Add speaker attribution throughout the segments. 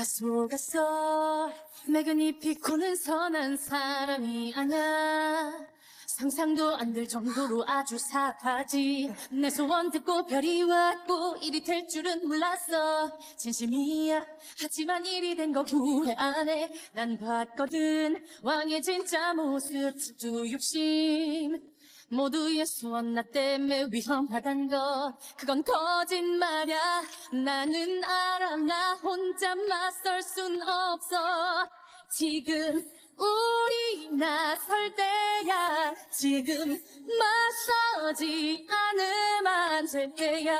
Speaker 1: 다 속았어. 매근잎이 고는 선한 사람이 아냐. 상상도 안 될 정도로 아주 사하지. 내 소원 듣고 별이 왔고 일이 될 줄은 몰랐어. 진심이야. 하지만 일이 된 거 후회 안 해. 난 봤거든 왕의 진짜 모습. 두 욕심 모두의 소원 나 때문에 위험하단 거. 그건 거짓말이야. 나는 알아. 나 혼자 맞설 순 없어. 지금 우리 나설 때야. 지금 맞서지 않으면 될 때야.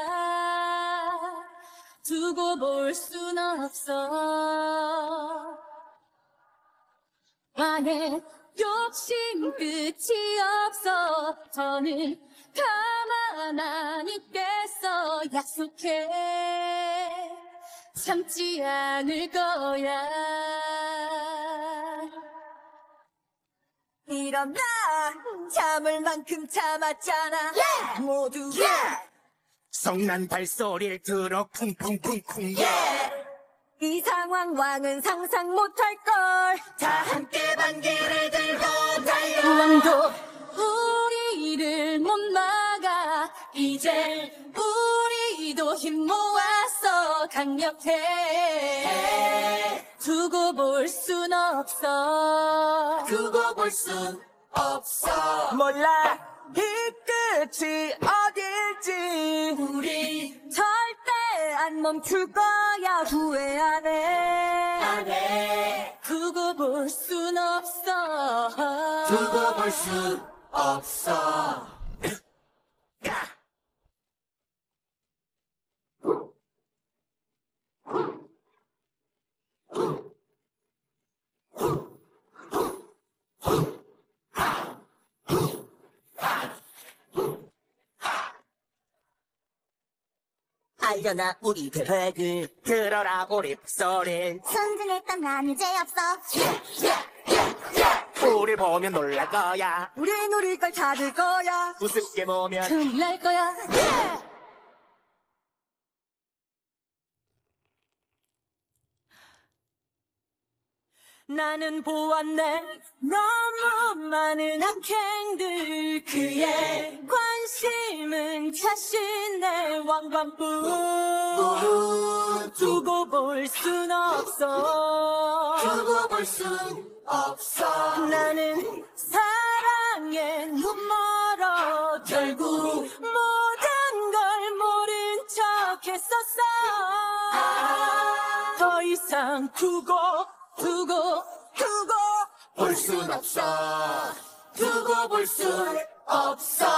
Speaker 1: 두고 볼 순 없어. 왕의 욕심 끝이 없어. 더는 가만 안 있겠어. 약속해 참지 않을 거야.
Speaker 2: 이런 나 참을 만큼 참았잖아. 모두
Speaker 3: 성난 발소리를 들어 쿵쿵쿵쿵
Speaker 2: 이 상황 왕은 상상 못할걸.
Speaker 3: 다 함께 반기를 들고 달려.
Speaker 1: 왕도 우리를 못 막아. 이제 우리도 힘 모았어. 강력해. 두고 볼 순 없어.
Speaker 3: 두고 볼 순 없어.
Speaker 2: 몰라 이 끝이 어딜지.
Speaker 1: 우리
Speaker 2: 절대 안 멈출 거야. 후회 안 해.
Speaker 1: 두고 볼 순 없어.
Speaker 3: 두고 볼 순 없어.
Speaker 2: 알려나 우리 계획을.
Speaker 3: 들어라 우리 소리.
Speaker 4: 순진했던 난 이제 없어.
Speaker 3: 우리 보면 놀랄 거야.
Speaker 2: 우린 우리 걸 찾을 거야.
Speaker 3: 우습게 보면
Speaker 1: 큰일 날 거야.
Speaker 2: 나는 보았네 너무 많은 악행들. 그의 관심은 자신의 왕관뿐. 두고 볼 순 없어.
Speaker 3: 두고 볼 순 없어.
Speaker 2: 나는 사랑에 눈멀어 결국 모든 걸 모른 척 했었어. 더 이상 두고
Speaker 3: 볼 순 없어. 두고 볼 순 없어.